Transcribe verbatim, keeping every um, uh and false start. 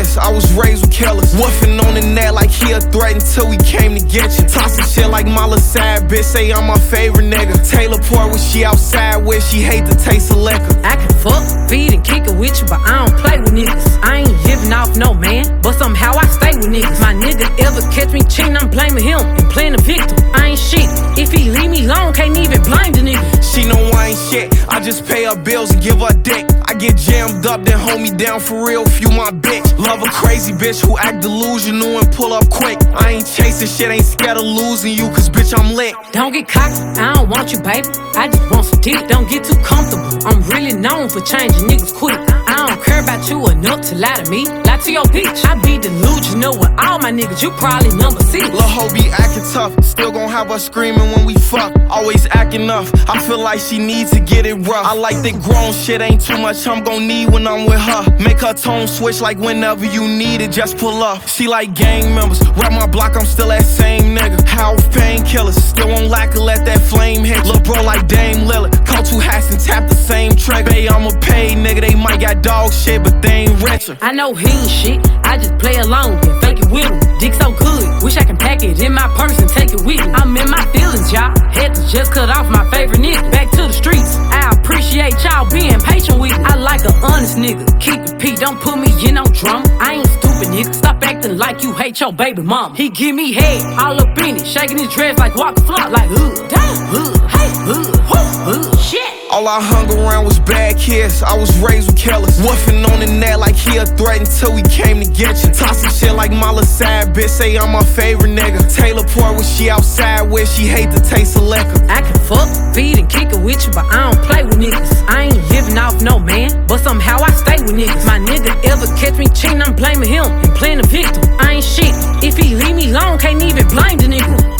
niggas, I was raised with killers. Woofing on the net like he a threat until we came to get you. Tossing shit like Mala sad bitch, say I'm my favorite nigga. Taylor Port when she outside with, she hate the taste of liquor. I can fuck, feed, and kick it with you, but I don't play with niggas. I ain't living off no man, but somehow I stay with niggas. My nigga ever catch me cheating, I'm blaming him and playing the victim. I ain't shit, if he leave me alone, can't even blame the nigga. She know I ain't shit, I just pay her bills and give her dick. I get jammed up, then hold me down for real, few my bitch. Love a crazy bitch who act delusional and pull up quick. I ain't chasing shit, ain't scared of losing you, cause bitch I'm lit. Don't get cocky, I don't want you, baby. I just want some dick, don't get too comfortable. I'm really known for changing niggas quick. I don't care about you enough to lie to me. Lie to your bitch, I be delusional with all my niggas, you probably number six. Lil' hoe be acting tough, still gon' have her screaming when we fuck. Always acting up, I feel like she needs to get it rough. I like that grown shit, ain't too much I'm gon' need when I'm with her. Make her tone switch like whenever you need it, just pull up. She like gang members, rap my block, I'm still that same nigga. House painkillers, still won't lack to let that flame hit. Lil' bro like Dame Lillard, call two hats and tap the same trigger. Bae, I'm a paid nigga, they might got dog shit, but they ain't richer. I know he ain't shit, I just play along and fake it with him. Dick so good, wish I can pack it in my purse and take it with me. I'm in my feelings, y'all. Had to just cut off my favorite nigga. Back to the streets, I appreciate y'all being patient with me. I like an honest nigga, keep it P, don't put me in no drama. I ain't stupid nigga, stop acting like you hate your baby mama. He give me head, all up in it, shaking his dress like Walker Flop, like ugh, damn, ugh, hey, ugh, ugh, shit. All I hung around was bad kids, I was raised with killers. Woofing on the net like he a threat until we came to get you. Tossing shit like Mala sad bitch, say I'm my favorite nigga. Taylor Port when she outside with, she hate the taste of liquor. I can fuck, feed, and kick it with you, but I don't play with niggas. I ain't living off no man, but somehow I stay with niggas. My nigga ever catch me cheating, I'm blaming him and playing the victim. I ain't shit, if he leave me alone, can't even blame the nigga.